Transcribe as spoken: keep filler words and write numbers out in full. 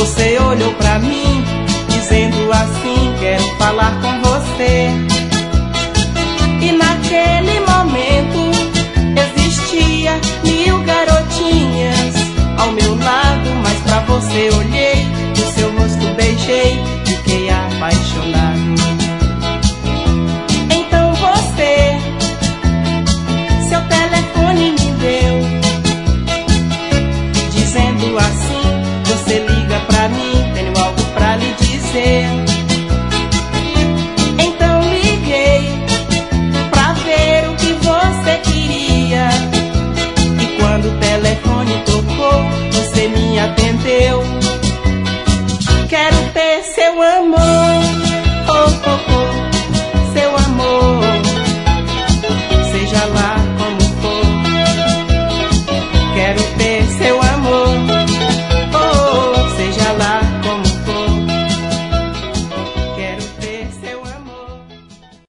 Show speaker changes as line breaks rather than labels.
Você olhou pra mim, dizendo assim: quero falar com você. E naquele momento existia mil garotinhas ao meu lado, mas pra você olhei, o seu rosto beijei, fiquei apaixonado. Então você, seu telefone me deu, dizendo assim: você liga pra mim, tenho algo pra lhe dizer. Então liguei pra ver o que você queria, e quando o telefone tocou, você me atendeu. Quero ter seu amor.